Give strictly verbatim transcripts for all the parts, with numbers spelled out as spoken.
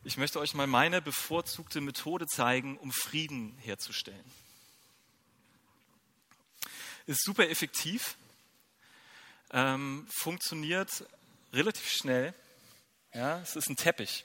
Ich möchte euch mal meine bevorzugte Methode zeigen, um Frieden herzustellen. Ist super effektiv, ähm, funktioniert relativ schnell. Ja, es ist ein Teppich.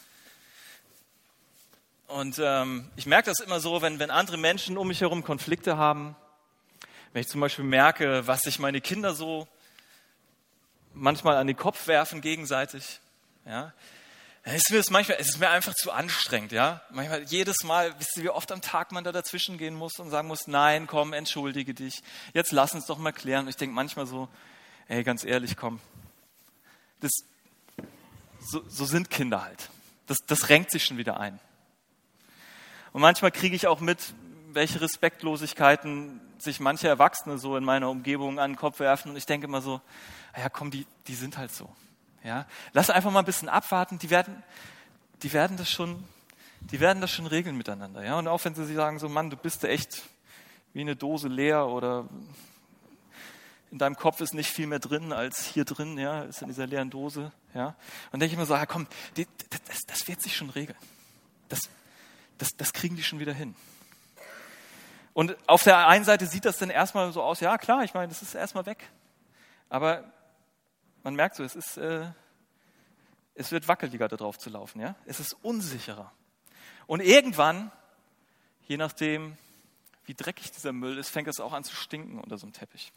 Und ähm, ich merke das immer so, wenn, wenn andere Menschen um mich herum Konflikte haben, wenn ich zum Beispiel merke, was sich meine Kinder so manchmal an den Kopf werfen gegenseitig, ja, dann ist mir das manchmal, es ist mir einfach zu anstrengend, ja. Manchmal, jedes Mal, wisst ihr, wie oft am Tag man da dazwischen gehen muss und sagen muss, nein, komm, entschuldige dich, jetzt lass uns doch mal klären. Und ich denke manchmal so, ey, ganz ehrlich, komm, das, so, so sind Kinder halt. Das, das renkt sich schon wieder ein. Und manchmal kriege ich auch mit, welche Respektlosigkeiten sich manche Erwachsene so in meiner Umgebung an den Kopf werfen. Und ich denke immer so, ja komm, die, die sind halt so. Ja, lass einfach mal ein bisschen abwarten, die werden, die werden das schon, die werden das schon regeln miteinander. Ja, und auch wenn sie sagen so, Mann, du bist da echt wie eine Dose leer oder in deinem Kopf ist nicht viel mehr drin als hier drin, ja, ist in dieser leeren Dose. Ja, und dann denke ich immer so, ja komm, die, das, das wird sich schon regeln. Das, das, das kriegen die schon wieder hin. Und auf der einen Seite sieht das dann erstmal so aus, ja klar, ich meine, das ist erstmal weg. Aber man merkt so, es ist, äh, es wird wackeliger, da drauf zu laufen. Ja? Es ist unsicherer. Und irgendwann, je nachdem, wie dreckig dieser Müll ist, fängt es auch an zu stinken unter so einem Teppich.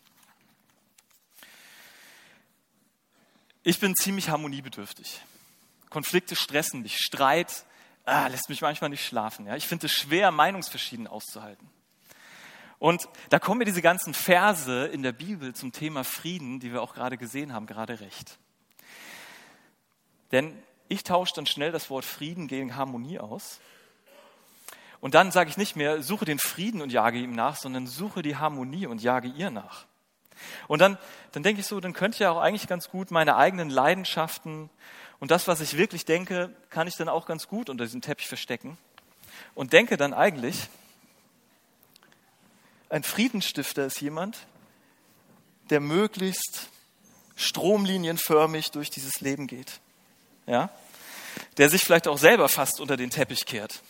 Ich bin ziemlich harmoniebedürftig. Konflikte stressen mich. Streit ah, lässt mich manchmal nicht schlafen. Ja? Ich finde es schwer, Meinungsverschiedenheit auszuhalten. Und da kommen mir diese ganzen Verse in der Bibel zum Thema Frieden, die wir auch gerade gesehen haben, gerade recht. Denn ich tausche dann schnell das Wort Frieden gegen Harmonie aus. Und dann sage ich nicht mehr, suche den Frieden und jage ihm nach, sondern suche die Harmonie und jage ihr nach. Und dann, dann denke ich so, dann könnte ich ja auch eigentlich ganz gut meine eigenen Leidenschaften und das, was ich wirklich denke, kann ich dann auch ganz gut unter diesem Teppich verstecken. Und denke dann eigentlich, ein Friedensstifter ist jemand, der möglichst stromlinienförmig durch dieses Leben geht. Ja? Der sich vielleicht auch selber fast unter den Teppich kehrt.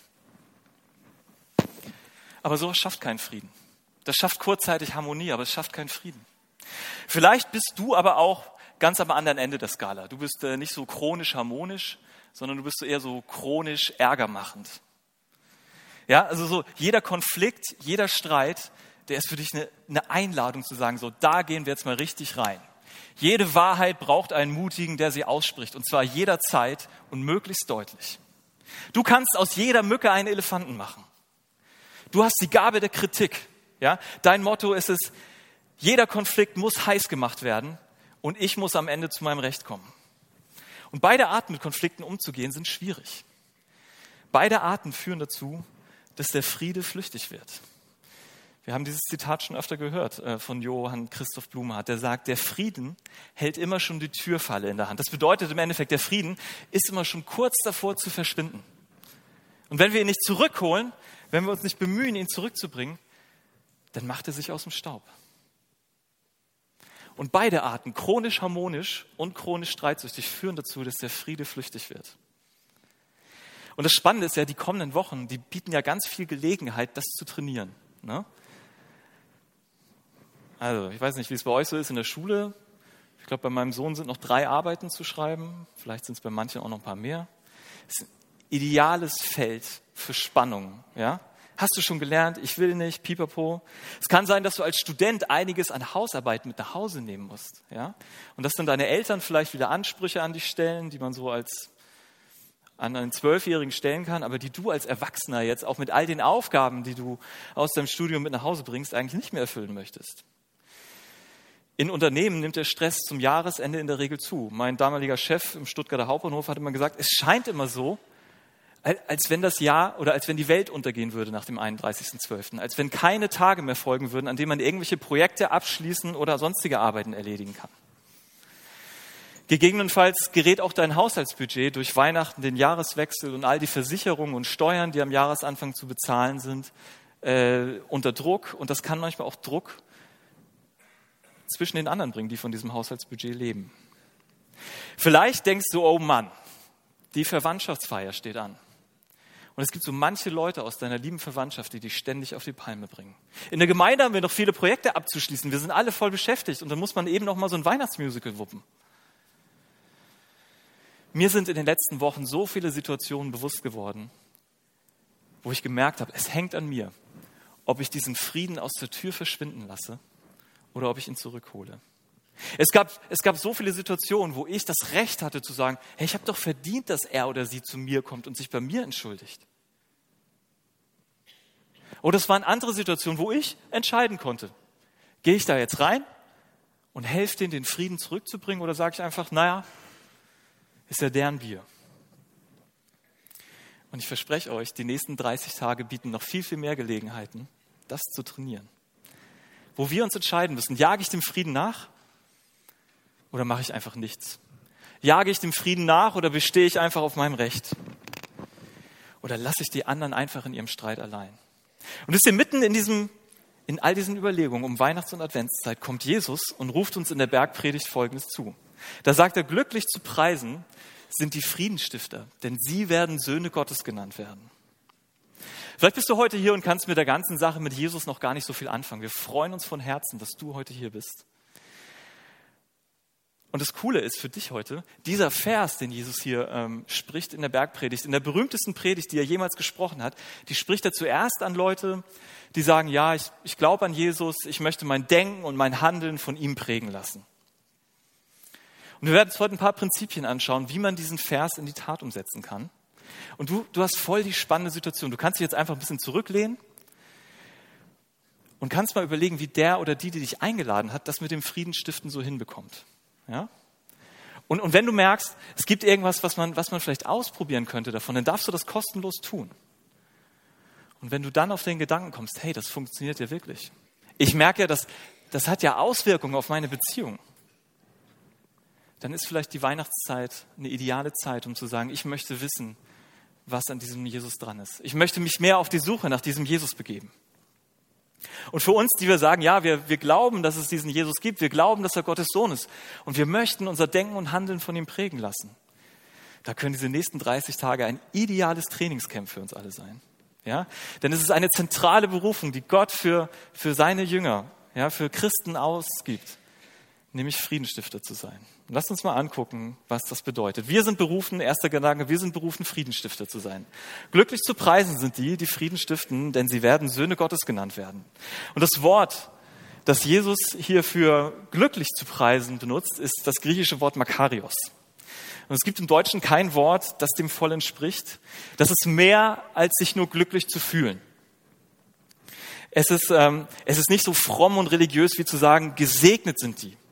Aber sowas schafft keinen Frieden. Das schafft kurzzeitig Harmonie, aber es schafft keinen Frieden. Vielleicht bist du aber auch ganz am anderen Ende der Skala. Du bist äh, nicht so chronisch harmonisch, sondern du bist so eher so chronisch ärgermachend. Ja, also so jeder Konflikt, jeder Streit, der ist für dich eine, eine Einladung zu sagen, so da gehen wir jetzt mal richtig rein. Jede Wahrheit braucht einen Mutigen, der sie ausspricht, und zwar jederzeit und möglichst deutlich. Du kannst aus jeder Mücke einen Elefanten machen. Du hast die Gabe der Kritik. Ja? Dein Motto ist es, jeder Konflikt muss heiß gemacht werden und ich muss am Ende zu meinem Recht kommen. Und beide Arten, mit Konflikten umzugehen, sind schwierig. Beide Arten führen dazu, dass der Friede flüchtig wird. Wir haben dieses Zitat schon öfter gehört äh, von Johann Christoph Blumhardt, der sagt, der Frieden hält immer schon die Türfalle in der Hand. Das bedeutet im Endeffekt, der Frieden ist immer schon kurz davor zu verschwinden. Und wenn wir ihn nicht zurückholen, wenn wir uns nicht bemühen, ihn zurückzubringen, dann macht er sich aus dem Staub. Und beide Arten, chronisch harmonisch und chronisch streitsüchtig, führen dazu, dass der Friede flüchtig wird. Und das Spannende ist ja, die kommenden Wochen, die bieten ja ganz viel Gelegenheit, das zu trainieren. Ne? Also, ich weiß nicht, wie es bei euch so ist in der Schule. Ich glaube, bei meinem Sohn sind noch drei Arbeiten zu schreiben. Vielleicht sind es bei manchen auch noch ein paar mehr. Es ist ein ideales Feld für Spannung. Ja? Hast du schon gelernt? Ich will nicht, pipapo. Es kann sein, dass du als Student einiges an Hausarbeit mit nach Hause nehmen musst. Ja? Und dass dann deine Eltern vielleicht wieder Ansprüche an dich stellen, die man so als an einen Zwölfjährigen stellen kann, aber die du als Erwachsener jetzt auch mit all den Aufgaben, die du aus deinem Studium mit nach Hause bringst, eigentlich nicht mehr erfüllen möchtest. In Unternehmen nimmt der Stress zum Jahresende in der Regel zu. Mein damaliger Chef im Stuttgarter Hauptbahnhof hat immer gesagt, es scheint immer so, als wenn das Jahr oder als wenn die Welt untergehen würde nach dem einunddreißigsten zwölften Als wenn keine Tage mehr folgen würden, an denen man irgendwelche Projekte abschließen oder sonstige Arbeiten erledigen kann. Gegebenenfalls gerät auch dein Haushaltsbudget durch Weihnachten, den Jahreswechsel und all die Versicherungen und Steuern, die am Jahresanfang zu bezahlen sind, äh, unter Druck. Und das kann manchmal auch Druck zwischen den anderen bringen, die von diesem Haushaltsbudget leben. Vielleicht denkst du, oh Mann, Die Verwandtschaftsfeier steht an. Und es gibt so manche Leute aus deiner lieben Verwandtschaft, die dich ständig auf die Palme bringen. In der Gemeinde haben wir noch viele Projekte abzuschließen. Wir sind alle voll beschäftigt und dann muss man eben noch mal so ein Weihnachtsmusical wuppen. Mir sind in den letzten Wochen so viele Situationen bewusst geworden, wo ich gemerkt habe, es hängt an mir, ob ich diesen Frieden aus der Tür verschwinden lasse oder ob ich ihn zurückhole. Es gab, es gab so viele Situationen, wo ich das Recht hatte zu sagen, hey, ich habe doch verdient, dass er oder sie zu mir kommt und sich bei mir entschuldigt. Oder es waren andere Situationen, wo ich entscheiden konnte, gehe ich da jetzt rein und helfe denen, den Frieden zurückzubringen oder sage ich einfach, naja, ist ja deren Bier. Und ich verspreche euch, die nächsten dreißig Tage bieten noch viel, viel mehr Gelegenheiten, das zu trainieren. Wo wir uns entscheiden müssen, jage ich dem Frieden nach oder mache ich einfach nichts? Jage ich dem Frieden nach oder bestehe ich einfach auf meinem Recht? Oder lasse ich die anderen einfach in ihrem Streit allein? Und wisst ihr, mitten in diesem, in all diesen Überlegungen um Weihnachts- und Adventszeit kommt Jesus und ruft uns in der Bergpredigt Folgendes zu. Da sagt er, glücklich zu preisen sind die Friedensstifter, denn sie werden Söhne Gottes genannt werden. Vielleicht bist du heute hier und kannst mit der ganzen Sache mit Jesus noch gar nicht so viel anfangen. Wir freuen uns von Herzen, dass du heute hier bist. Und das Coole ist für dich heute, dieser Vers, den Jesus hier ähm, spricht in der Bergpredigt, in der berühmtesten Predigt, die er jemals gesprochen hat, die spricht er zuerst an Leute, die sagen, ja, ich, ich glaube an Jesus, ich möchte mein Denken und mein Handeln von ihm prägen lassen. Und wir werden uns heute ein paar Prinzipien anschauen, wie man diesen Vers in die Tat umsetzen kann. Und du, du hast voll die spannende Situation. Du kannst dich jetzt einfach ein bisschen zurücklehnen und kannst mal überlegen, wie der oder die, die dich eingeladen hat, das mit dem Friedensstiften so hinbekommt. Ja? Und, und wenn du merkst, es gibt irgendwas, was man, was man vielleicht ausprobieren könnte davon, dann darfst du das kostenlos tun. Und wenn du dann auf den Gedanken kommst, hey, das funktioniert ja wirklich. Ich merke ja, dass, das hat ja Auswirkungen auf meine Beziehung. Dann ist vielleicht die Weihnachtszeit eine ideale Zeit, um zu sagen, ich möchte wissen, was an diesem Jesus dran ist. Ich möchte mich mehr auf die Suche nach diesem Jesus begeben. Und für uns, die wir sagen, ja, wir, wir glauben, dass es diesen Jesus gibt, wir glauben, dass er Gottes Sohn ist und wir möchten unser Denken und Handeln von ihm prägen lassen, da können diese nächsten dreißig Tage ein ideales Trainingscamp für uns alle sein. Ja? Denn es ist eine zentrale Berufung, die Gott für, für seine Jünger, ja, für Christen ausgibt, nämlich Friedensstifter zu sein. Und lasst uns mal angucken, was das bedeutet. Wir sind berufen, erster Gedanke, wir sind berufen, Friedensstifter zu sein. Glücklich zu preisen sind die, die Frieden stiften, denn sie werden Söhne Gottes genannt werden. Und das Wort, das Jesus hier für glücklich zu preisen benutzt, ist das griechische Wort Makarios. Und es gibt im Deutschen kein Wort, das dem voll entspricht. Das ist mehr, als sich nur glücklich zu fühlen. Es ist, ähm, es ist nicht so fromm und religiös, wie zu sagen, gesegnet sind die.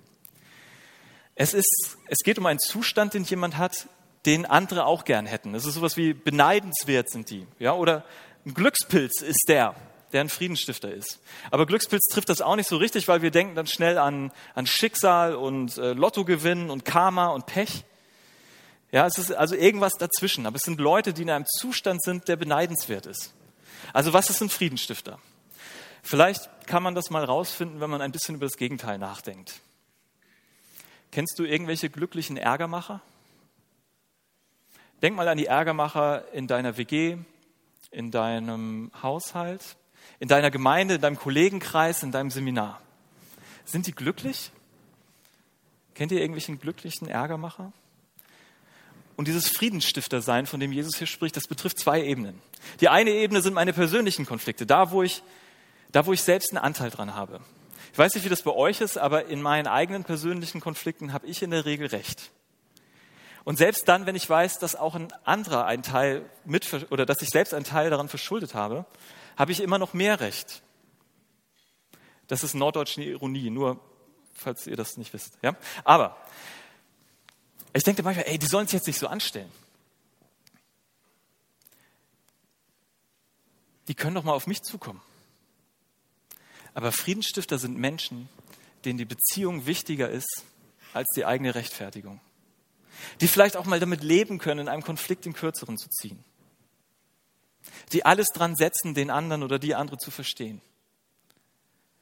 Es ist, es geht um einen Zustand, den jemand hat, den andere auch gern hätten. Es ist sowas wie beneidenswert sind die, ja, oder ein Glückspilz ist der, der ein Friedensstifter ist. Aber Glückspilz trifft das auch nicht so richtig, weil wir denken dann schnell an, an Schicksal und äh, Lottogewinn und Karma und Pech. Ja, es ist also irgendwas dazwischen. Aber es sind Leute, die in einem Zustand sind, der beneidenswert ist. Also was ist ein Friedensstifter? Vielleicht kann man das mal rausfinden, wenn man ein bisschen über das Gegenteil nachdenkt. Kennst du irgendwelche glücklichen Ärgermacher? Denk mal an die Ärgermacher in deiner W G, in deinem Haushalt, in deiner Gemeinde, in deinem Kollegenkreis, in deinem Seminar. Sind die glücklich? Kennt ihr irgendwelchen glücklichen Ärgermacher? Und dieses Friedensstifter-Sein, von dem Jesus hier spricht, das betrifft zwei Ebenen. Die eine Ebene sind meine persönlichen Konflikte, da wo ich, da wo ich selbst einen Anteil dran habe. Ich weiß nicht, wie das bei euch ist, aber in meinen eigenen persönlichen Konflikten habe ich in der Regel recht. Und selbst dann, wenn ich weiß, dass auch ein anderer einen Teil mit, oder dass ich selbst einen Teil daran verschuldet habe, habe ich immer noch mehr Recht. Das ist norddeutsche Ironie, nur falls ihr das nicht wisst. Ja? Aber ich denke manchmal, ey, die sollen sich jetzt nicht so anstellen. Die können doch mal auf mich zukommen. Aber Friedensstifter sind Menschen, denen die Beziehung wichtiger ist als die eigene Rechtfertigung. Die vielleicht auch mal damit leben können, in einem Konflikt den Kürzeren zu ziehen. Die alles dran setzen, den anderen oder die andere zu verstehen.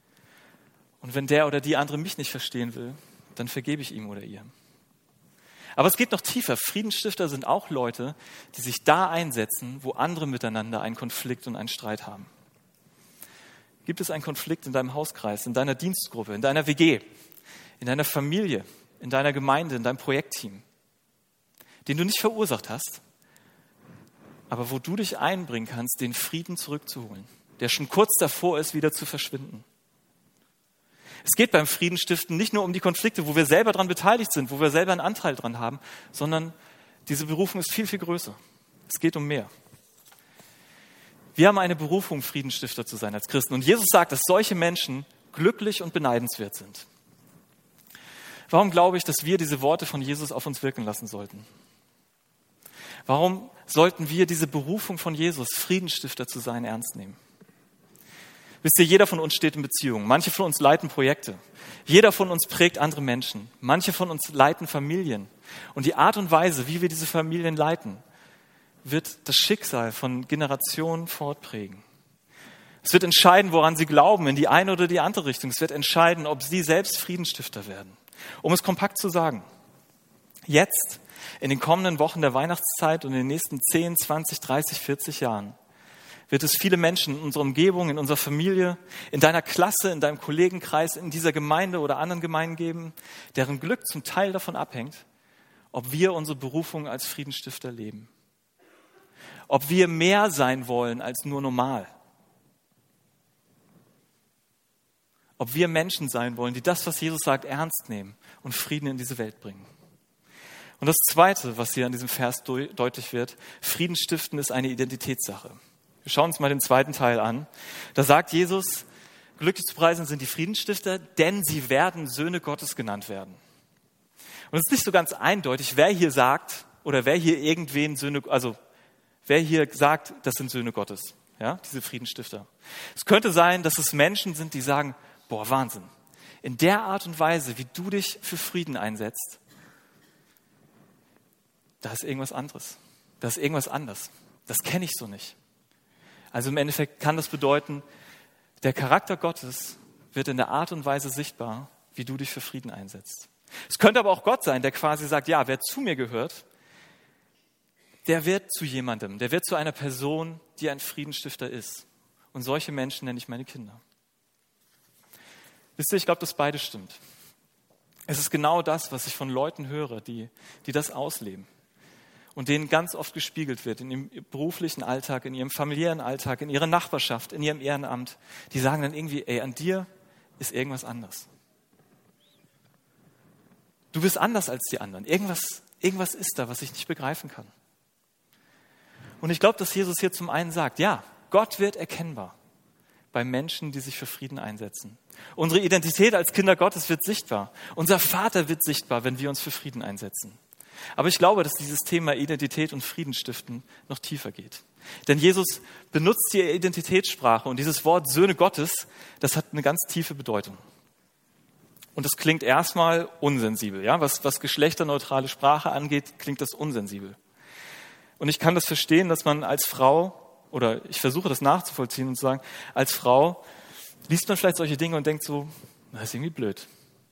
Und wenn der oder die andere mich nicht verstehen will, dann vergebe ich ihm oder ihr. Aber es geht noch tiefer. Friedensstifter sind auch Leute, die sich da einsetzen, wo andere miteinander einen Konflikt und einen Streit haben. Gibt es einen Konflikt in deinem Hauskreis, in deiner Dienstgruppe, in deiner W G, in deiner Familie, in deiner Gemeinde, in deinem Projektteam, den du nicht verursacht hast, aber wo du dich einbringen kannst, den Frieden zurückzuholen, der schon kurz davor ist, wieder zu verschwinden? Es geht beim Friedensstiften nicht nur um die Konflikte, wo wir selber daran beteiligt sind, wo wir selber einen Anteil dran haben, sondern diese Berufung ist viel, viel größer. Es geht um mehr. Wir haben eine Berufung, Friedensstifter zu sein als Christen. Und Jesus sagt, dass solche Menschen glücklich und beneidenswert sind. Warum glaube ich, dass wir diese Worte von Jesus auf uns wirken lassen sollten? Warum sollten wir diese Berufung von Jesus, Friedensstifter zu sein, ernst nehmen? Wisst ihr, jeder von uns steht in Beziehungen. Manche von uns leiten Projekte. Jeder von uns prägt andere Menschen. Manche von uns leiten Familien. Und die Art und Weise, wie wir diese Familien leiten, wird das Schicksal von Generationen fortprägen. Es wird entscheiden, woran sie glauben, in die eine oder die andere Richtung. Es wird entscheiden, ob sie selbst Friedensstifter werden. Um es kompakt zu sagen, jetzt, in den kommenden Wochen der Weihnachtszeit und in den nächsten zehn, zwanzig, dreißig, vierzig Jahren, wird es viele Menschen in unserer Umgebung, in unserer Familie, in deiner Klasse, in deinem Kollegenkreis, in dieser Gemeinde oder anderen Gemeinden geben, deren Glück zum Teil davon abhängt, ob wir unsere Berufung als Friedensstifter leben. Ob wir mehr sein wollen als nur normal. Ob wir Menschen sein wollen, die das, was Jesus sagt, ernst nehmen und Frieden in diese Welt bringen. Und das Zweite, was hier an diesem Vers deutlich wird, Frieden stiften ist eine Identitätssache. Wir schauen uns mal den zweiten Teil an. Da sagt Jesus, glücklich zu preisen sind die Friedensstifter, denn sie werden Söhne Gottes genannt werden. Und es ist nicht so ganz eindeutig, wer hier sagt oder wer hier irgendwen Söhne, also wer hier sagt, das sind Söhne Gottes, ja, diese Friedensstifter. Es könnte sein, dass es Menschen sind, die sagen, boah, Wahnsinn. In der Art und Weise, wie du dich für Frieden einsetzt, da ist irgendwas anderes. Da ist irgendwas anders. Das kenne ich so nicht. Also im Endeffekt kann das bedeuten, der Charakter Gottes wird in der Art und Weise sichtbar, wie du dich für Frieden einsetzt. Es könnte aber auch Gott sein, der quasi sagt, ja, wer zu mir gehört, der wird zu jemandem, der wird zu einer Person, die ein Friedensstifter ist. Und solche Menschen nenne ich meine Kinder. Wisst ihr, ich glaube, dass beides stimmt. Es ist genau das, was ich von Leuten höre, die, die das ausleben. Und denen ganz oft gespiegelt wird in ihrem beruflichen Alltag, in ihrem familiären Alltag, in ihrer Nachbarschaft, in ihrem Ehrenamt. Die sagen dann irgendwie, ey, an dir ist irgendwas anders. Du bist anders als die anderen. Irgendwas, irgendwas ist da, was ich nicht begreifen kann. Und ich glaube, dass Jesus hier zum einen sagt, ja, Gott wird erkennbar bei Menschen, die sich für Frieden einsetzen. Unsere Identität als Kinder Gottes wird sichtbar. Unser Vater wird sichtbar, wenn wir uns für Frieden einsetzen. Aber ich glaube, dass dieses Thema Identität und Friedensstiften noch tiefer geht. Denn Jesus benutzt die Identitätssprache und dieses Wort Söhne Gottes, das hat eine ganz tiefe Bedeutung. Und das klingt erstmal unsensibel. Ja? Was, was geschlechterneutrale Sprache angeht, klingt das unsensibel. Und ich kann das verstehen, dass man als Frau, oder ich versuche das nachzuvollziehen und zu sagen, als Frau liest man vielleicht solche Dinge und denkt so, das ist irgendwie blöd.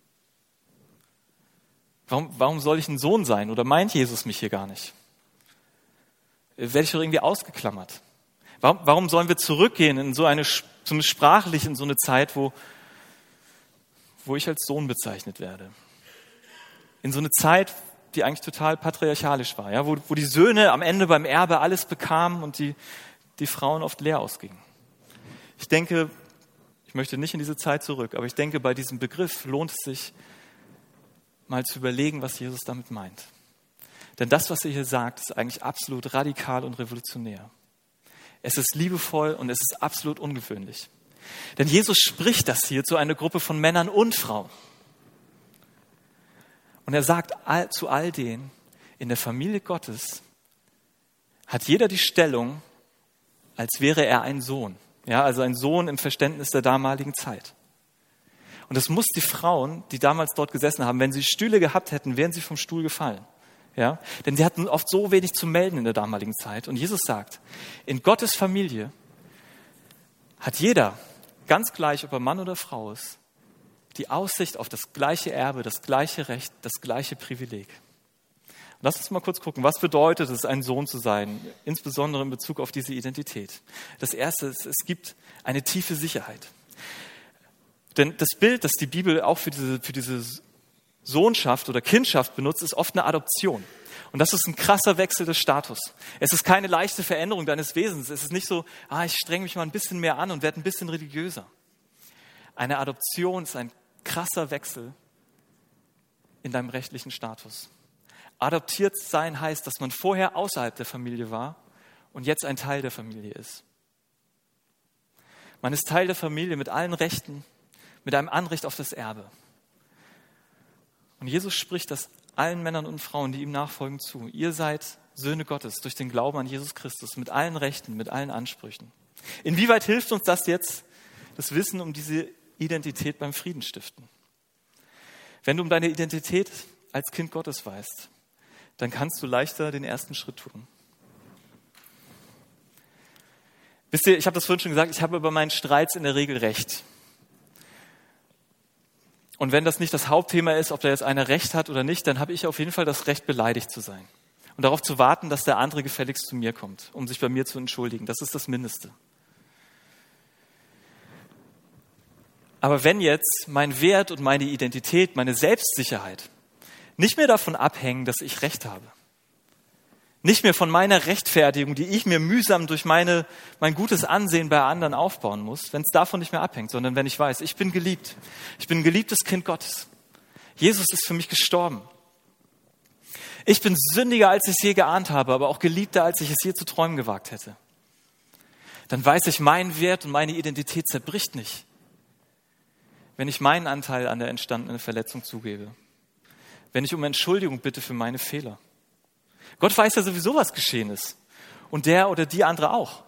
Warum, warum soll ich ein Sohn sein? Oder meint Jesus mich hier gar nicht? Werde ich doch irgendwie ausgeklammert? Warum, warum sollen wir zurückgehen in so eine, so eine sprachlich, in so eine Zeit, wo, wo ich als Sohn bezeichnet werde? In so eine Zeit, die eigentlich total patriarchalisch war, ja? wo, wo die Söhne am Ende beim Erbe alles bekamen und die, die Frauen oft leer ausgingen. Ich denke, ich möchte nicht in diese Zeit zurück, aber ich denke, bei diesem Begriff lohnt es sich, mal zu überlegen, was Jesus damit meint. Denn das, was er hier sagt, ist eigentlich absolut radikal und revolutionär. Es ist liebevoll und es ist absolut ungewöhnlich. Denn Jesus spricht das hier zu einer Gruppe von Männern und Frauen. Und er sagt all, zu all denen, in der Familie Gottes hat jeder die Stellung, als wäre er ein Sohn. Ja, also ein Sohn im Verständnis der damaligen Zeit. Und das muss die Frauen, die damals dort gesessen haben, wenn sie Stühle gehabt hätten, wären sie vom Stuhl gefallen. Ja? Denn sie hatten oft so wenig zu melden in der damaligen Zeit. Und Jesus sagt, in Gottes Familie hat jeder, ganz gleich ob er Mann oder Frau ist, die Aussicht auf das gleiche Erbe, das gleiche Recht, das gleiche Privileg. Lass uns mal kurz gucken, was bedeutet es, ein Sohn zu sein, insbesondere in Bezug auf diese Identität. Das Erste ist, es gibt eine tiefe Sicherheit. Denn das Bild, das die Bibel auch für diese, für diese Sohnschaft oder Kindschaft benutzt, ist oft eine Adoption. Und das ist ein krasser Wechsel des Status. Es ist keine leichte Veränderung deines Wesens. Es ist nicht so, ah, ich strenge mich mal ein bisschen mehr an und werde ein bisschen religiöser. Eine Adoption ist ein krasser Wechsel in deinem rechtlichen Status. Adoptiert sein heißt, dass man vorher außerhalb der Familie war und jetzt ein Teil der Familie ist. Man ist Teil der Familie mit allen Rechten, mit einem Anrecht auf das Erbe. Und Jesus spricht das allen Männern und Frauen, die ihm nachfolgen, zu. Ihr seid Söhne Gottes durch den Glauben an Jesus Christus, mit allen Rechten, mit allen Ansprüchen. Inwieweit hilft uns das jetzt, das Wissen um diese Identität beim Friedensstiften? Wenn du um deine Identität als Kind Gottes weißt, dann kannst du leichter den ersten Schritt tun. Wisst ihr, ich habe das vorhin schon gesagt, ich habe bei meinen Streits in der Regel Recht. Und wenn das nicht das Hauptthema ist, ob da jetzt einer Recht hat oder nicht, dann habe ich auf jeden Fall das Recht, beleidigt zu sein. Und darauf zu warten, dass der andere gefälligst zu mir kommt, um sich bei mir zu entschuldigen. Das ist das Mindeste. Aber wenn jetzt mein Wert und meine Identität, meine Selbstsicherheit nicht mehr davon abhängen, dass ich Recht habe, nicht mehr von meiner Rechtfertigung, die ich mir mühsam durch meine, mein gutes Ansehen bei anderen aufbauen muss, wenn es davon nicht mehr abhängt, sondern wenn ich weiß, ich bin geliebt. Ich bin ein geliebtes Kind Gottes. Jesus ist für mich gestorben. Ich bin sündiger, als ich es je geahnt habe, aber auch geliebter, als ich es je zu träumen gewagt hätte. Dann weiß ich, mein Wert und meine Identität zerbricht nicht, wenn ich meinen Anteil an der entstandenen Verletzung zugebe. Wenn ich um Entschuldigung bitte für meine Fehler. Gott weiß ja sowieso, was geschehen ist. Und der oder die andere auch.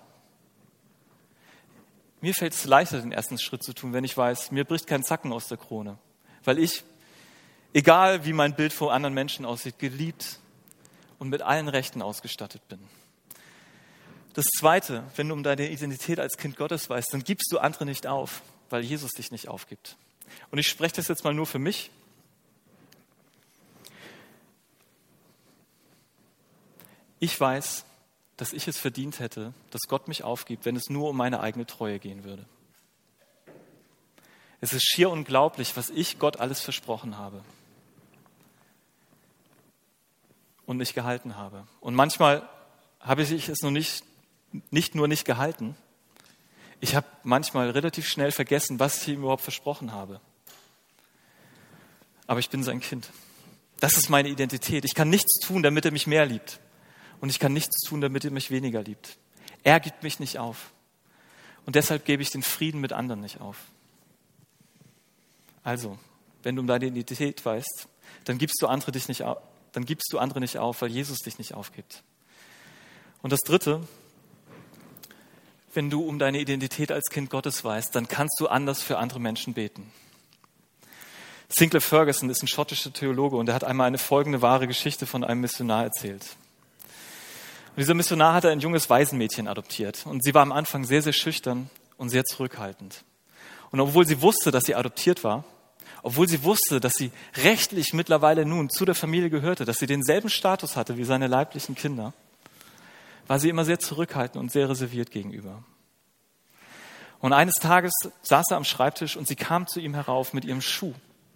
Mir fällt es leichter, den ersten Schritt zu tun, wenn ich weiß, mir bricht kein Zacken aus der Krone. Weil ich, egal wie mein Bild vor anderen Menschen aussieht, geliebt und mit allen Rechten ausgestattet bin. Das Zweite, wenn du um deine Identität als Kind Gottes weißt, dann gibst du andere nicht auf, weil Jesus dich nicht aufgibt. Und ich spreche das jetzt mal nur für mich. Ich weiß, dass ich es verdient hätte, dass Gott mich aufgibt, wenn es nur um meine eigene Treue gehen würde. Es ist schier unglaublich, was ich Gott alles versprochen habe und nicht gehalten habe. Und manchmal habe ich es noch nicht, nicht nur nicht gehalten, ich habe manchmal relativ schnell vergessen, was ich ihm überhaupt versprochen habe. Aber ich bin sein Kind. Das ist meine Identität. Ich kann nichts tun, damit er mich mehr liebt. Und ich kann nichts tun, damit er mich weniger liebt. Er gibt mich nicht auf. Und deshalb gebe ich den Frieden mit anderen nicht auf. Also, wenn du um deine Identität weißt, dann gibst du andere dich nicht auf, dann gibst du andere nicht auf, weil Jesus dich nicht aufgibt. Und das Dritte, wenn du um deine Identität als Kind Gottes weißt, dann kannst du anders für andere Menschen beten. Sinclair Ferguson ist ein schottischer Theologe und er hat einmal eine folgende wahre Geschichte von einem Missionar erzählt. Und dieser Missionar hatte ein junges Waisenmädchen adoptiert. Und sie war am Anfang sehr, sehr schüchtern und sehr zurückhaltend. Und obwohl sie wusste, dass sie adoptiert war, obwohl sie wusste, dass sie rechtlich mittlerweile nun zu der Familie gehörte, dass sie denselben Status hatte wie seine leiblichen Kinder, war sie immer sehr zurückhaltend und sehr reserviert gegenüber. Und eines Tages saß er am Schreibtisch und sie kam zu ihm herauf mit ihrem Schuh.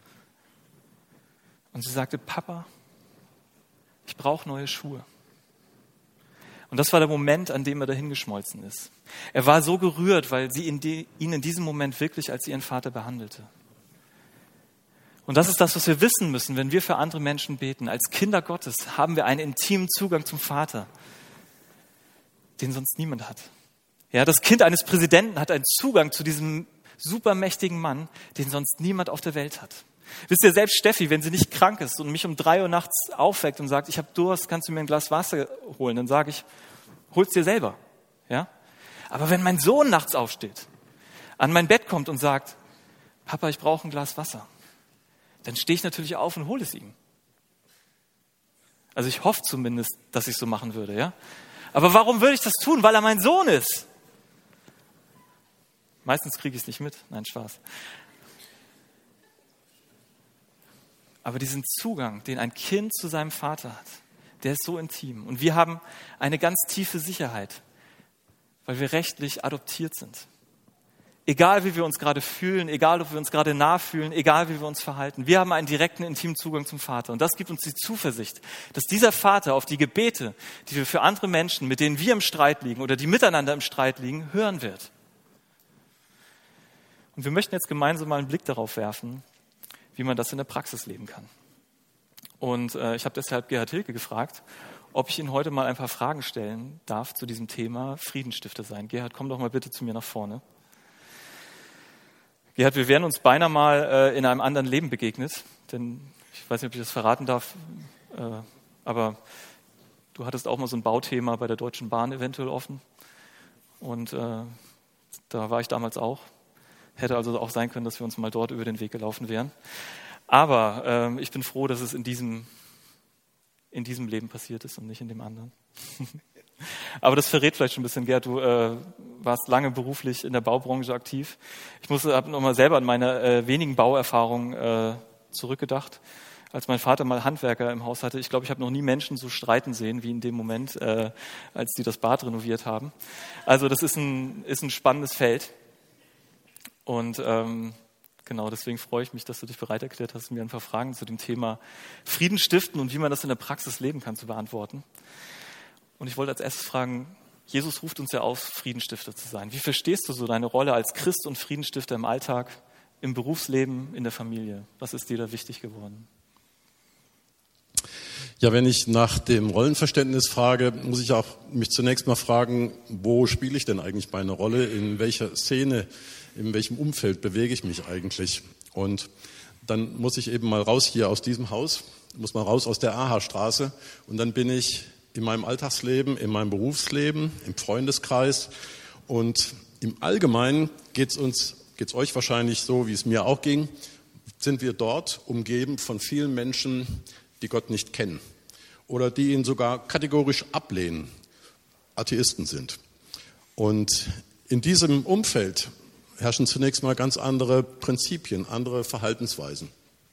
Und sie sagte, Papa, ich brauche neue Schuhe. Und das war der Moment, an dem er dahingeschmolzen ist. Er war so gerührt, weil sie ihn, die, ihn in diesem Moment wirklich als ihren Vater behandelte. Und das ist das, was wir wissen müssen, wenn wir für andere Menschen beten. Als Kinder Gottes haben wir einen intimen Zugang zum Vater, den sonst niemand hat. Ja, das Kind eines Präsidenten hat einen Zugang zu diesem supermächtigen Mann, den sonst niemand auf der Welt hat. Wisst ihr, selbst Steffi, wenn sie nicht krank ist und mich um drei Uhr nachts aufweckt und sagt, ich habe Durst, kannst du mir ein Glas Wasser holen? Dann sage ich, hol's dir selber. Ja? Aber wenn mein Sohn nachts aufsteht, an mein Bett kommt und sagt, Papa, ich brauche ein Glas Wasser, dann stehe ich natürlich auf und hole es ihm. Also ich hoffe zumindest, dass ich so machen würde. Ja? Aber warum würde ich das tun? Weil er mein Sohn ist. Meistens kriege ich es nicht mit. Nein, Spaß. Aber diesen Zugang, den ein Kind zu seinem Vater hat, der ist so intim. Und wir haben eine ganz tiefe Sicherheit, weil wir rechtlich adoptiert sind. Egal, wie wir uns gerade fühlen, egal, ob wir uns gerade nah fühlen, egal, wie wir uns verhalten. Wir haben einen direkten, intimen Zugang zum Vater. Und das gibt uns die Zuversicht, dass dieser Vater auf die Gebete, die wir für andere Menschen, mit denen wir im Streit liegen oder die miteinander im Streit liegen, hören wird. Und wir möchten jetzt gemeinsam mal einen Blick darauf werfen, wie man das in der Praxis leben kann. Und äh, ich habe deshalb Gerhard Hilke gefragt, ob ich Ihnen heute mal ein paar Fragen stellen darf zu diesem Thema Friedensstifter sein. Gerhard, komm doch mal bitte zu mir nach vorne. Gerhard, wir wären uns beinahe mal äh, in einem anderen Leben begegnet, denn ich weiß nicht, ob ich das verraten darf, äh, aber du hattest auch mal so ein Bauthema bei der Deutschen Bahn eventuell offen und äh, da war ich damals auch. Hätte also auch sein können, dass wir uns mal dort über den Weg gelaufen wären. Aber äh, ich bin froh, dass es in diesem, in diesem Leben passiert ist und nicht in dem anderen. Aber das verrät vielleicht schon ein bisschen, Gerd, du äh, warst lange beruflich in der Baubranche aktiv. Ich musste, habe nochmal selber an meine äh, wenigen Bauerfahrungen äh, zurückgedacht, als mein Vater mal Handwerker im Haus hatte. Ich glaube, ich habe noch nie Menschen so streiten sehen wie in dem Moment, äh, als die das Bad renoviert haben. Also das ist ein, ist ein spannendes Feld. Und ähm, genau, deswegen freue ich mich, dass du dich bereit erklärt hast, mir ein paar Fragen zu dem Thema Frieden stiften und wie man das in der Praxis leben kann, zu beantworten. Und ich wollte als erstes fragen, Jesus ruft uns ja auf, Friedensstifter zu sein. Wie verstehst du so deine Rolle als Christ und Friedensstifter im Alltag, im Berufsleben, in der Familie? Was ist dir da wichtig geworden? Ja, wenn ich nach dem Rollenverständnis frage, muss ich auch mich zunächst mal fragen, wo spiele ich denn eigentlich meine Rolle? In welcher Szene, in welchem Umfeld bewege ich mich eigentlich? Und dann muss ich eben mal raus hier aus diesem Haus, muss mal raus aus der Aha-Straße und dann bin ich in meinem Alltagsleben, in meinem Berufsleben, im Freundeskreis und im Allgemeinen geht's uns, geht's euch wahrscheinlich so, wie es mir auch ging, sind wir dort umgeben von vielen Menschen, die Gott nicht kennen oder die ihn sogar kategorisch ablehnen, Atheisten sind. Und in diesem Umfeld herrschen zunächst mal ganz andere Prinzipien, andere Verhaltensweisen.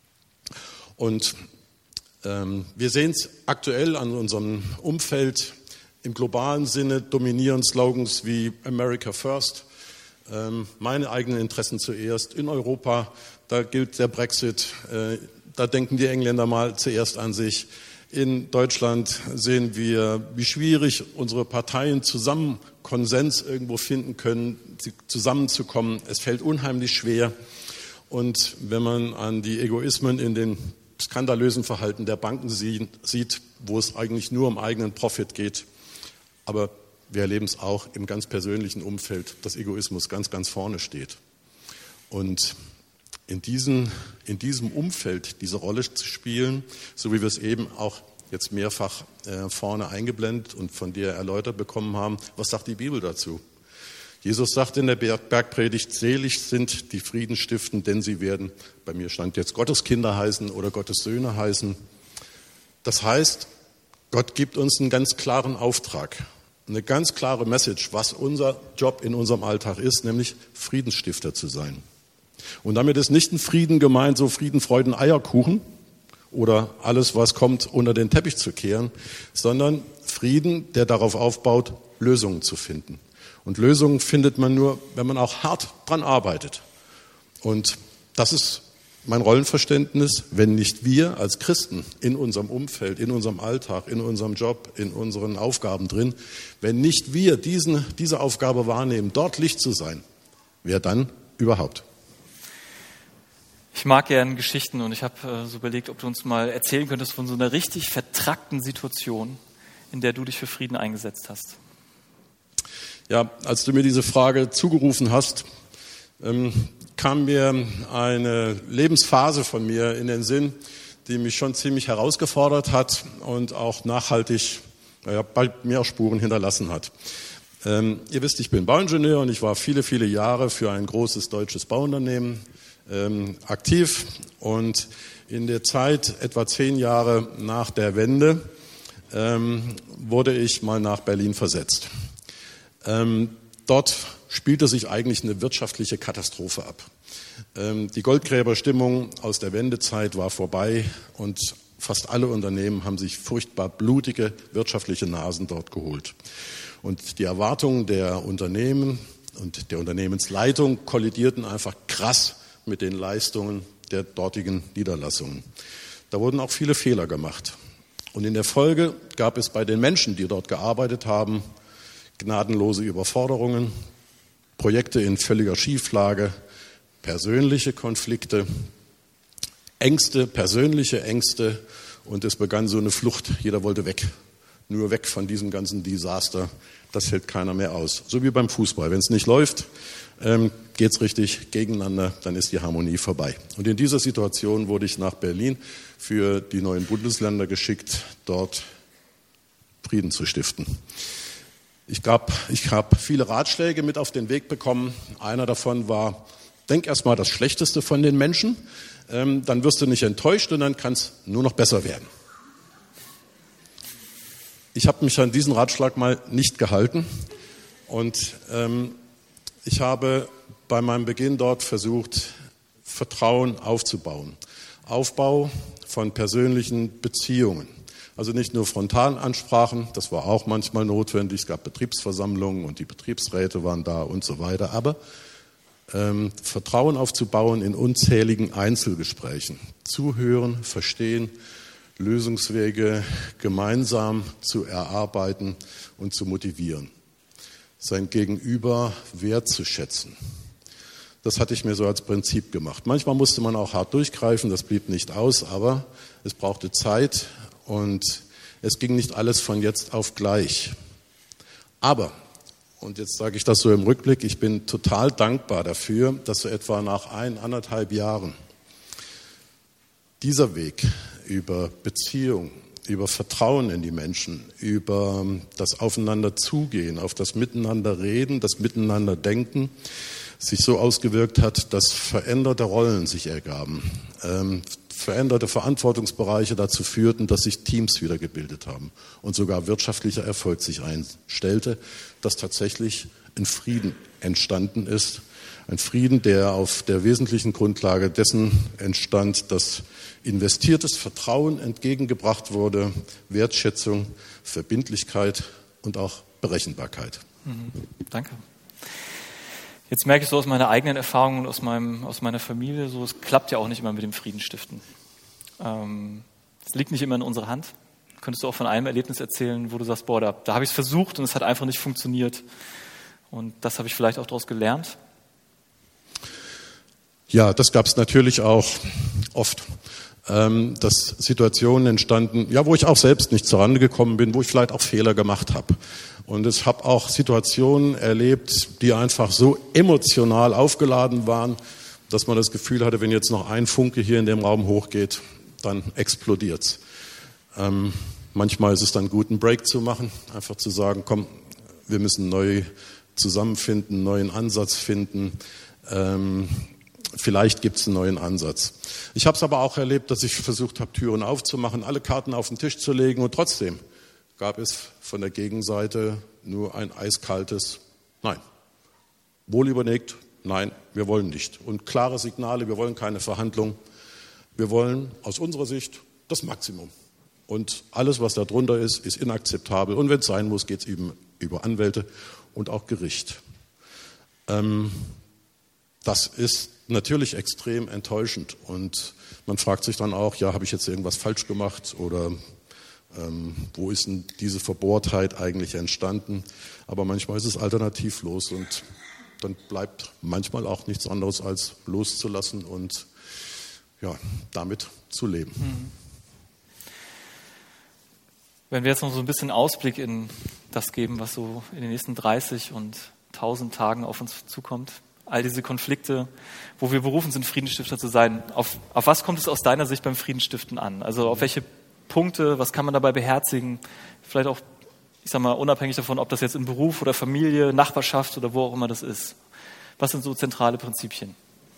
Und ähm, wir sehen es aktuell an unserem Umfeld. Im globalen Sinne dominieren Slogans wie America First, ähm, meine eigenen Interessen zuerst. In Europa, da gilt der Brexit, äh, da denken die Engländer mal zuerst an sich. In Deutschland sehen wir, wie schwierig unsere Parteien zusammen Konsens irgendwo finden können, zusammenzukommen. Es fällt unheimlich schwer. Und wenn man an die Egoismen in den skandalösen Verhalten der Banken sieht, wo es eigentlich nur um eigenen Profit geht, aber wir erleben es auch im ganz persönlichen Umfeld, dass Egoismus ganz, ganz vorne steht. Und in, diesen, in diesem Umfeld diese Rolle zu spielen, so wie wir es eben auch jetzt mehrfach äh, vorne eingeblendet und von dir erläutert bekommen haben, was sagt die Bibel dazu? Jesus sagt in der Bergpredigt, selig sind die Frieden stiften, denn sie werden, bei mir stand jetzt Gottes Kinder heißen oder Gottes Söhne heißen. Das heißt, Gott gibt uns einen ganz klaren Auftrag, eine ganz klare Message, was unser Job in unserem Alltag ist, nämlich Friedensstifter zu sein. Und damit ist nicht ein Frieden gemeint, so Frieden, Freuden, Eierkuchen oder alles, was kommt, unter den Teppich zu kehren, sondern Frieden, der darauf aufbaut, Lösungen zu finden. Und Lösungen findet man nur, wenn man auch hart dran arbeitet. Und das ist mein Rollenverständnis, wenn nicht wir als Christen in unserem Umfeld, in unserem Alltag, in unserem Job, in unseren Aufgaben drin, wenn nicht wir diesen, diese Aufgabe wahrnehmen, dort Licht zu sein, wer dann überhaupt? Ich mag gerne Geschichten und ich habe äh, so überlegt, ob du uns mal erzählen könntest von so einer richtig vertrackten Situation, in der du dich für Frieden eingesetzt hast. Ja, als du mir diese Frage zugerufen hast, ähm, kam mir eine Lebensphase von mir in den Sinn, die mich schon ziemlich herausgefordert hat und auch nachhaltig ja, bei mir auch Spuren hinterlassen hat. Ähm, ihr wisst, ich bin Bauingenieur und ich war viele, viele Jahre für ein großes deutsches Bauunternehmen ähm, aktiv. Und in der Zeit, etwa zehn Jahre nach der Wende, ähm, wurde ich mal nach Berlin versetzt. Ähm, dort spielte sich eigentlich eine wirtschaftliche Katastrophe ab. Ähm, die Goldgräberstimmung aus der Wendezeit war vorbei und fast alle Unternehmen haben sich furchtbar blutige wirtschaftliche Nasen dort geholt. Und die Erwartungen der Unternehmen und der Unternehmensleitung kollidierten einfach krass mit den Leistungen der dortigen Niederlassungen. Da wurden auch viele Fehler gemacht. Und in der Folge gab es bei den Menschen, die dort gearbeitet haben, gnadenlose Überforderungen, Projekte in völliger Schieflage, persönliche Konflikte, Ängste, persönliche Ängste, und es begann so eine Flucht. Jeder wollte weg, nur weg von diesem ganzen Desaster. Das hält keiner mehr aus. So wie beim Fußball. Wenn es nicht läuft, ähm, geht es richtig gegeneinander, dann ist die Harmonie vorbei. Und in dieser Situation wurde ich nach Berlin für die neuen Bundesländer geschickt, dort Frieden zu stiften. Ich gab, ich habe viele Ratschläge mit auf den Weg bekommen. Einer davon war: Denk erst mal das Schlechteste von den Menschen, ähm, dann wirst du nicht enttäuscht und dann kann es nur noch besser werden. Ich habe mich an diesen Ratschlag mal nicht gehalten und ähm, ich habe bei meinem Beginn dort versucht, Vertrauen aufzubauen. Aufbau von persönlichen Beziehungen. Also nicht nur Frontalansprachen, das war auch manchmal notwendig. Es gab Betriebsversammlungen und die Betriebsräte waren da und so weiter. Aber ähm, Vertrauen aufzubauen in unzähligen Einzelgesprächen. Zuhören, verstehen, Lösungswege gemeinsam zu erarbeiten und zu motivieren. Sein Gegenüber wertzuschätzen. Das hatte ich mir so als Prinzip gemacht. Manchmal musste man auch hart durchgreifen, das blieb nicht aus, aber es brauchte Zeit und es ging nicht alles von jetzt auf gleich. Aber, und jetzt sage ich das so im Rückblick, ich bin total dankbar dafür, dass so etwa nach ein, anderthalb Jahren dieser Weg über Beziehung, über Vertrauen in die Menschen, über das Aufeinander zugehen, auf das Miteinander reden, das Miteinander denken, sich so ausgewirkt hat, dass veränderte Rollen sich ergaben, ähm, veränderte Verantwortungsbereiche dazu führten, dass sich Teams wieder gebildet haben und sogar wirtschaftlicher Erfolg sich einstellte, dass tatsächlich ein Frieden entstanden ist. Ein Frieden, der auf der wesentlichen Grundlage dessen entstand, dass investiertes Vertrauen entgegengebracht wurde, Wertschätzung, Verbindlichkeit und auch Berechenbarkeit. Mhm. Danke. Jetzt merke ich so aus meiner eigenen Erfahrung und aus, meinem, aus meiner Familie, so, es klappt ja auch nicht immer mit dem Friedenstiften. Ähm, es liegt nicht immer in unserer Hand. Könntest du auch von einem Erlebnis erzählen, wo du sagst, boah, da, da habe ich es versucht und es hat einfach nicht funktioniert. Und das habe ich vielleicht auch daraus gelernt? Ja, das gab es natürlich auch oft, ähm, dass Situationen entstanden, ja, wo ich auch selbst nicht zurande gekommen bin, wo ich vielleicht auch Fehler gemacht habe. Und ich habe auch Situationen erlebt, die einfach so emotional aufgeladen waren, dass man das Gefühl hatte, wenn jetzt noch ein Funke hier in dem Raum hochgeht, dann explodiert's. Ähm, manchmal ist es dann gut, einen Break zu machen, einfach zu sagen, komm, wir müssen neu zusammenfinden, einen neuen Ansatz finden. Ähm, vielleicht gibt es einen neuen Ansatz. Ich habe es aber auch erlebt, dass ich versucht habe, Türen aufzumachen, alle Karten auf den Tisch zu legen und trotzdem gab es von der Gegenseite nur ein eiskaltes Nein. Wohl überlegt, nein, wir wollen nicht. Und klare Signale, wir wollen keine Verhandlung. Wir wollen aus unserer Sicht das Maximum. Und alles, was da drunter ist, ist inakzeptabel. Und wenn es sein muss, geht es eben über Anwälte und auch Gericht. Ähm, das ist natürlich extrem enttäuschend. Und man fragt sich dann auch, ja, habe ich jetzt irgendwas falsch gemacht oder Ähm, wo ist denn diese Verbohrtheit eigentlich entstanden? Aber manchmal ist es alternativlos und dann bleibt manchmal auch nichts anderes als loszulassen und ja, damit zu leben. Wenn wir jetzt noch so ein bisschen Ausblick in das geben, was so in den nächsten dreißig und tausend Tagen auf uns zukommt, all diese Konflikte, wo wir berufen sind, Friedensstifter zu sein, auf, auf was kommt es aus deiner Sicht beim Friedensstiften an? Also auf welche Punkte, was kann man dabei beherzigen? Vielleicht auch, ich sag mal, unabhängig davon, ob das jetzt in Beruf oder Familie, Nachbarschaft oder wo auch immer das ist. Was sind so zentrale Prinzipien?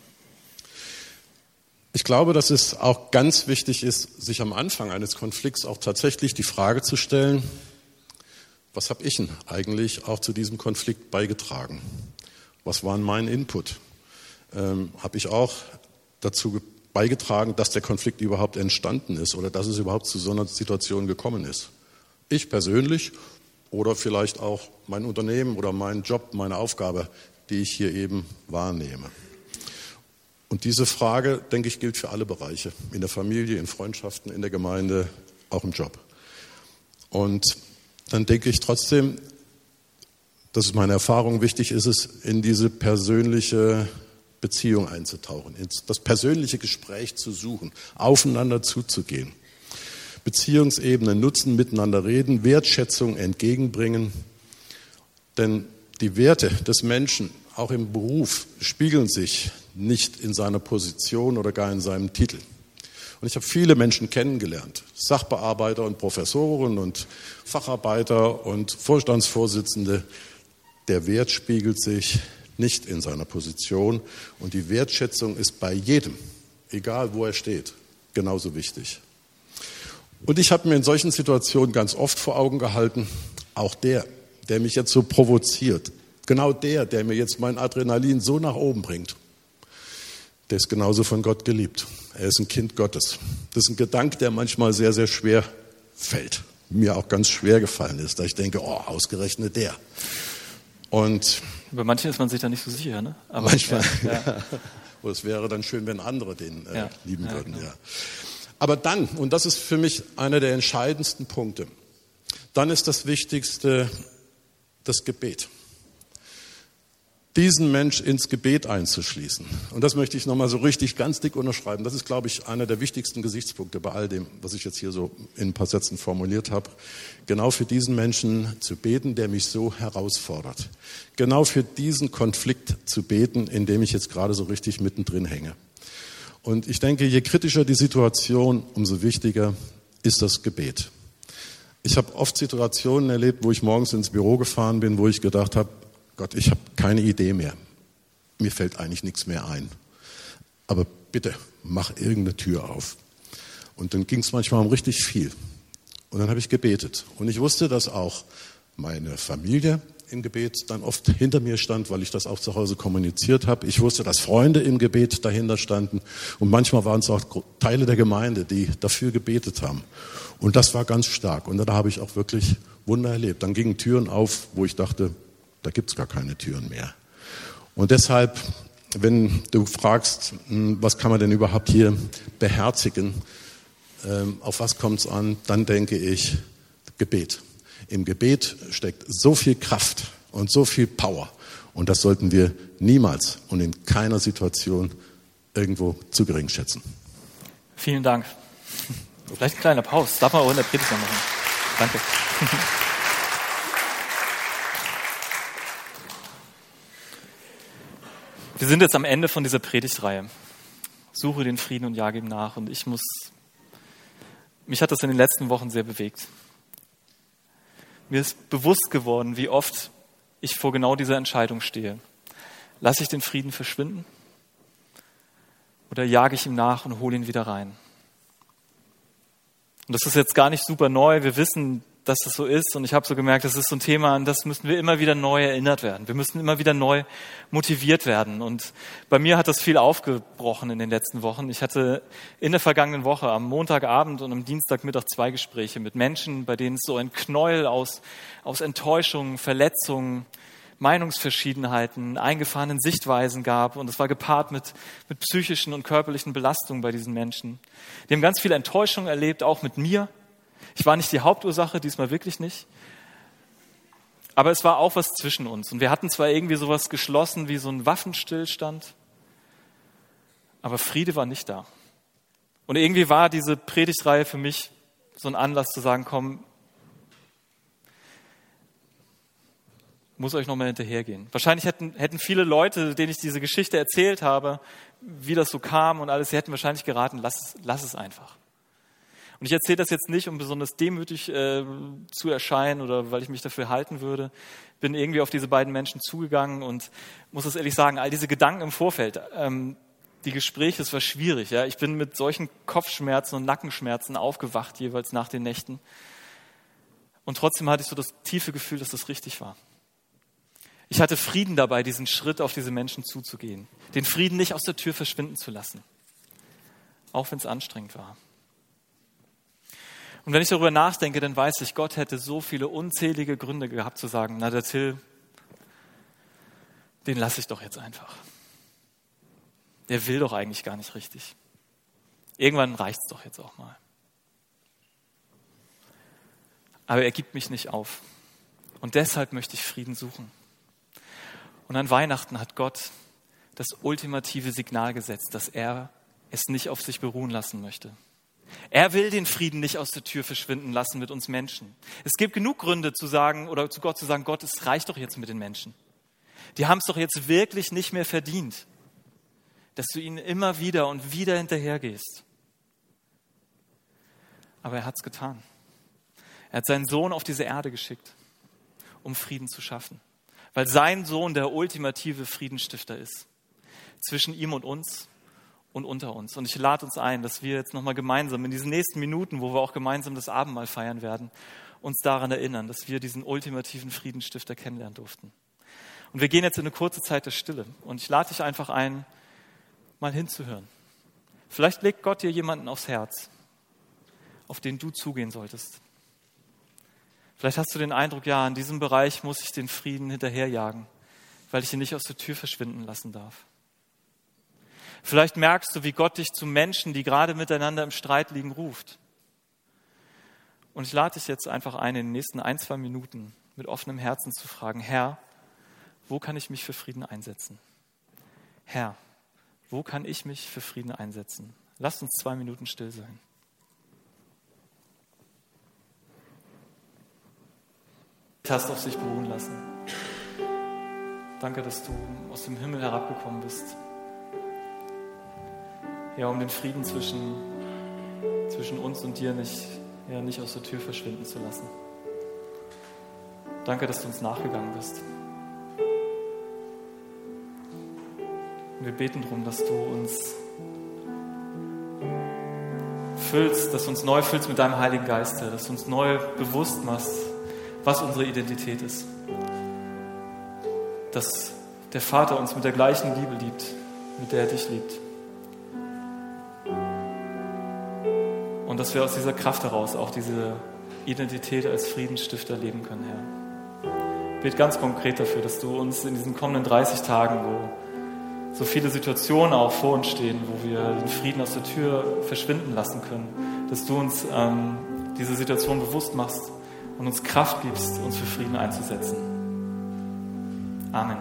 Ich glaube, dass es auch ganz wichtig ist, sich am Anfang eines Konflikts auch tatsächlich die Frage zu stellen, was habe ich denn eigentlich auch zu diesem Konflikt beigetragen? Was war mein Input? Ähm, habe ich auch dazu beigetragen, dass der Konflikt überhaupt entstanden ist oder dass es überhaupt zu so einer Situation gekommen ist. Ich persönlich oder vielleicht auch mein Unternehmen oder mein Job, meine Aufgabe, die ich hier eben wahrnehme. Und diese Frage, denke ich, gilt für alle Bereiche, in der Familie, in Freundschaften, in der Gemeinde, auch im Job. Und dann denke ich trotzdem, das ist meine Erfahrung, wichtig ist es, in diese persönliche Beziehung einzutauchen, ins das persönliche Gespräch zu suchen, aufeinander zuzugehen. Beziehungsebene nutzen, miteinander reden, Wertschätzung entgegenbringen. Denn die Werte des Menschen, auch im Beruf, spiegeln sich nicht in seiner Position oder gar in seinem Titel. Und ich habe viele Menschen kennengelernt, Sachbearbeiter und Professoren und Facharbeiter und Vorstandsvorsitzende. Der Wert spiegelt sich nicht in seiner Position und die Wertschätzung ist bei jedem, egal wo er steht, genauso wichtig. Und ich habe mir in solchen Situationen ganz oft vor Augen gehalten, auch der, der mich jetzt so provoziert, genau der, der mir jetzt mein Adrenalin so nach oben bringt, der ist genauso von Gott geliebt. Er ist ein Kind Gottes. Das ist ein Gedanke, der manchmal sehr, sehr schwer fällt. Mir auch ganz schwer gefallen ist, da ich denke, oh, ausgerechnet der. Und bei manchen ist man sich da nicht so sicher, ne? Aber manchmal, ja, ja. Ja. Es wäre dann schön, wenn andere den äh, ja. lieben ja, würden. genau. Ja. Aber dann, und das ist für mich einer der entscheidendsten Punkte, dann ist das Wichtigste das Gebet. Diesen Mensch ins Gebet einzuschließen. Und das möchte ich nochmal so richtig ganz dick unterschreiben. Das ist, glaube ich, einer der wichtigsten Gesichtspunkte bei all dem, was ich jetzt hier so in ein paar Sätzen formuliert habe. Genau für diesen Menschen zu beten, der mich so herausfordert. Genau für diesen Konflikt zu beten, in dem ich jetzt gerade so richtig mittendrin hänge. Und ich denke, je kritischer die Situation, umso wichtiger ist das Gebet. Ich habe oft Situationen erlebt, wo ich morgens ins Büro gefahren bin, wo ich gedacht habe, Gott, ich habe keine Idee mehr. Mir fällt eigentlich nichts mehr ein. Aber bitte, mach irgendeine Tür auf. Und dann ging es manchmal um richtig viel. Und dann habe ich gebetet. Und ich wusste, dass auch meine Familie im Gebet dann oft hinter mir stand, weil ich das auch zu Hause kommuniziert habe. Ich wusste, dass Freunde im Gebet dahinter standen. Und manchmal waren es auch Teile der Gemeinde, die dafür gebetet haben. Und das war ganz stark. Und da habe ich auch wirklich Wunder erlebt. Dann gingen Türen auf, wo ich dachte, da gibt es gar keine Türen mehr. Und deshalb, wenn du fragst, was kann man denn überhaupt hier beherzigen, auf was kommt es an, dann denke ich, Gebet. Im Gebet steckt so viel Kraft und so viel Power. Und das sollten wir niemals und in keiner Situation irgendwo zu gering schätzen. Vielen Dank. Vielleicht ein kleiner Pause. Darf man auch in der Predigt noch machen. Danke. Wir sind jetzt am Ende von dieser Predigtreihe. Suche den Frieden und jage ihm nach. Und ich muss, mich hat das in den letzten Wochen sehr bewegt. Mir ist bewusst geworden, wie oft ich vor genau dieser Entscheidung stehe. Lasse ich den Frieden verschwinden? Oder jage ich ihm nach und hole ihn wieder rein? Und das ist jetzt gar nicht super neu. Wir wissen, dass das so ist. Und ich habe so gemerkt, das ist so ein Thema, an das müssen wir immer wieder neu erinnert werden. Wir müssen immer wieder neu motiviert werden. Und bei mir hat das viel aufgebrochen in den letzten Wochen. Ich hatte in der vergangenen Woche am Montagabend und am Dienstagmittag zwei Gespräche mit Menschen, bei denen es so ein Knäuel aus, aus Enttäuschungen, Verletzungen, Meinungsverschiedenheiten, eingefahrenen Sichtweisen gab. Und es war gepaart mit, mit psychischen und körperlichen Belastungen bei diesen Menschen. Die haben ganz viel Enttäuschung erlebt, auch mit mir. Ich war nicht die Hauptursache, diesmal wirklich nicht. Aber es war auch was zwischen uns. Und wir hatten zwar irgendwie sowas geschlossen wie so ein Waffenstillstand, aber Friede war nicht da. Und irgendwie war diese Predigtreihe für mich so ein Anlass zu sagen, komm, muss euch nochmal hinterhergehen. Wahrscheinlich hätten, hätten viele Leute, denen ich diese Geschichte erzählt habe, wie das so kam und alles, sie hätten wahrscheinlich geraten, lass, lass es einfach. Und ich erzähle das jetzt nicht, um besonders demütig äh, zu erscheinen oder weil ich mich dafür halten würde. Bin irgendwie auf diese beiden Menschen zugegangen und muss es ehrlich sagen, all diese Gedanken im Vorfeld, ähm, die Gespräche, es war schwierig. Ja? Ich bin mit solchen Kopfschmerzen und Nackenschmerzen aufgewacht, jeweils nach den Nächten. Und trotzdem hatte ich so das tiefe Gefühl, dass das richtig war. Ich hatte Frieden dabei, diesen Schritt auf diese Menschen zuzugehen. Den Frieden nicht aus der Tür verschwinden zu lassen. auch wenn es anstrengend war. Und wenn ich darüber nachdenke, dann weiß ich, Gott hätte so viele unzählige Gründe gehabt zu sagen, na der Till, den lasse ich doch jetzt einfach. Der will doch eigentlich gar nicht richtig. Irgendwann reicht's doch jetzt auch mal. Aber er gibt mich nicht auf. Und deshalb möchte ich Frieden suchen. Und an Weihnachten hat Gott das ultimative Signal gesetzt, dass er es nicht auf sich beruhen lassen möchte. Er will den Frieden nicht aus der Tür verschwinden lassen mit uns Menschen. Es gibt genug Gründe zu sagen oder zu Gott zu sagen, Gott, es reicht doch jetzt mit den Menschen. Die haben es doch jetzt wirklich nicht mehr verdient, dass du ihnen immer wieder und wieder hinterhergehst. Aber er hat es getan. Er hat seinen Sohn auf diese Erde geschickt, um Frieden zu schaffen. Weil sein Sohn der ultimative Friedensstifter ist. Zwischen ihm und uns und unter uns. Und ich lade uns ein, dass wir jetzt nochmal gemeinsam in diesen nächsten Minuten, wo wir auch gemeinsam das Abendmahl feiern werden, uns daran erinnern, dass wir diesen ultimativen Friedensstifter kennenlernen durften. Und wir gehen jetzt in eine kurze Zeit der Stille. Und ich lade dich einfach ein, mal hinzuhören. Vielleicht legt Gott dir jemanden aufs Herz, auf den du zugehen solltest. Vielleicht hast du den Eindruck, ja, in diesem Bereich muss ich den Frieden hinterherjagen, weil ich ihn nicht aus der Tür verschwinden lassen darf. Vielleicht merkst du, wie Gott dich zu Menschen, die gerade miteinander im Streit liegen, ruft. Und ich lade dich jetzt einfach ein, in den nächsten ein, zwei Minuten mit offenem Herzen zu fragen, Herr, wo kann ich mich für Frieden einsetzen? Herr, wo kann ich mich für Frieden einsetzen? Lasst uns zwei Minuten still sein. Du hast auf sich beruhen lassen. Danke, dass du aus dem Himmel herabgekommen bist. Ja, um den Frieden zwischen, zwischen uns und dir nicht, ja, nicht aus der Tür verschwinden zu lassen. Danke, dass du uns nachgegangen bist. Und wir beten darum, dass du uns füllst, dass du uns neu füllst mit deinem Heiligen Geist, Herr, dass du uns neu bewusst machst, was unsere Identität ist. Dass der Vater uns mit der gleichen Liebe liebt, mit der er dich liebt. Und dass wir aus dieser Kraft heraus auch diese Identität als Friedensstifter leben können, Herr. Ich bete ganz konkret dafür, dass du uns in diesen kommenden dreißig Tagen, wo so viele Situationen auch vor uns stehen, wo wir den Frieden aus der Tür verschwinden lassen können, dass du uns ähm, diese Situation bewusst machst und uns Kraft gibst, uns für Frieden einzusetzen. Amen.